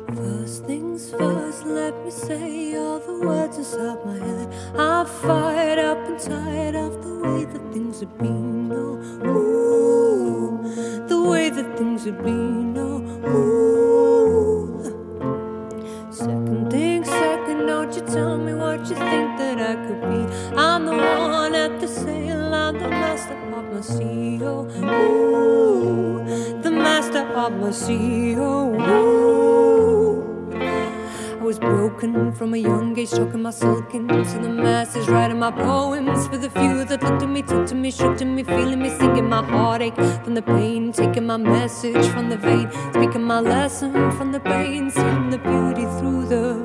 First things first, let me say all the words inside my head. I'm fired up and tired of the way that things have been. Oh, ooh, the way that things have been. Oh, ooh. Second thing second, don't you tell me what you think that I could be. I'm the one at the sail, I'm the master of my sea. Oh, ooh, the master of my sea. Oh, ooh. I was broken from a young age, choking myself into the masses, writing my poems for the few that looked at me, took to me, shook to me, feeling me, singing my heartache from the pain, taking my message from the vein, speaking my lesson from the pain, seeing the beauty through the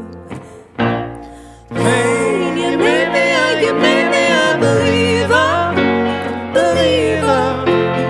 pain. You made me a believer, believer.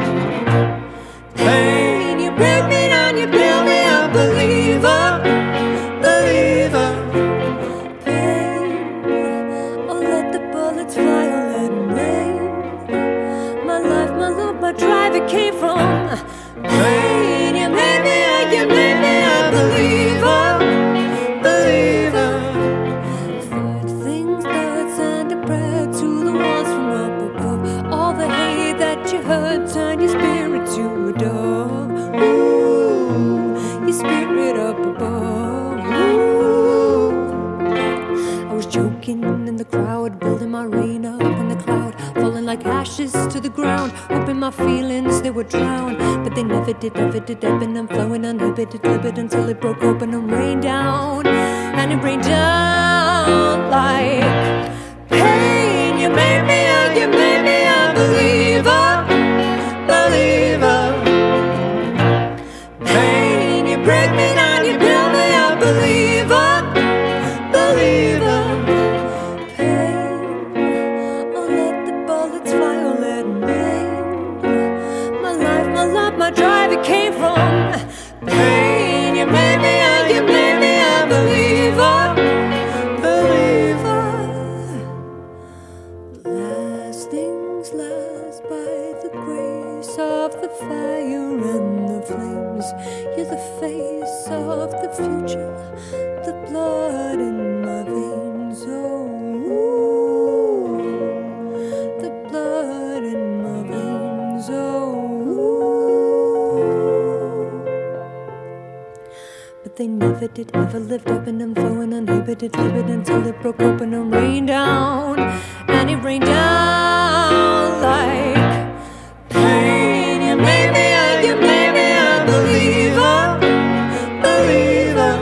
Pain, you break me down, you build me a believer, believer. Pain, oh let the bullets fly, oh let them rain. My life, my love, my drive, it came from pain. You made me a believer, believer. Third things third, send a prayer to the ones from up above. All the hate that you heard, turn your spirit to a dove. Ooh, your spirit up above. Ooh. I was joking in the crowd, building my rain up in the cloud, falling like ashes to the ground, hoping my feelings they would drown, but they never did, ebbing and flowing uninhibited, livid until it broke open and rained down, and it rained down like pain. You made me a believer, believer. Pain, you break me down, you build me a believer, believer. Pain, oh let the bullets fly, oh let them rain. My life, my love, my drive, it came from pain. You made me a believer, believer. Last things last, by the grace of the fire and the flames. You're the face of the future, the blood in my veins. Oh, ooh, the blood in my veins. Oh, ooh. But they never did, ever lived up in them, flowing uninhibited, livid until it broke open and rained down, and it rained down like pain. You made me a believer, believer.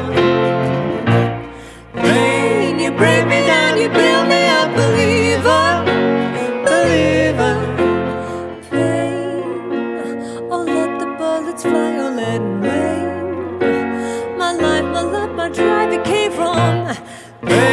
Pain, you break me down, you build me a believer, believer. Pain, oh let the bullets fly, oh let them rain. My life, my love, my drive, it came from pain.